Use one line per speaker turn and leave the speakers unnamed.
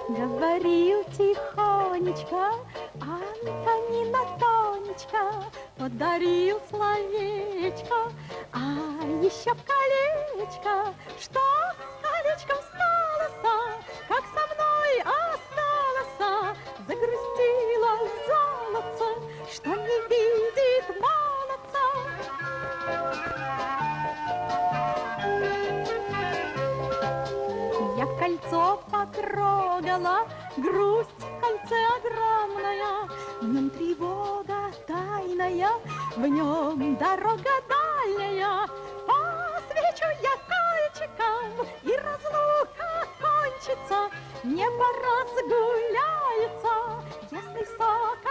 Говорил тихонечко Антонина Тонечка, подарил словечко, а еще колечко. Что с колечком сталося, как со мной осталося? Загрустила золотце, что не видит молодца. Я кольцо потрогала, грусть в кольце огромная, в нем тревога тайная, в нем дорога дальняя. Посвечу я кольчиком, и разлука кончится, небо разгуляется, ясный сок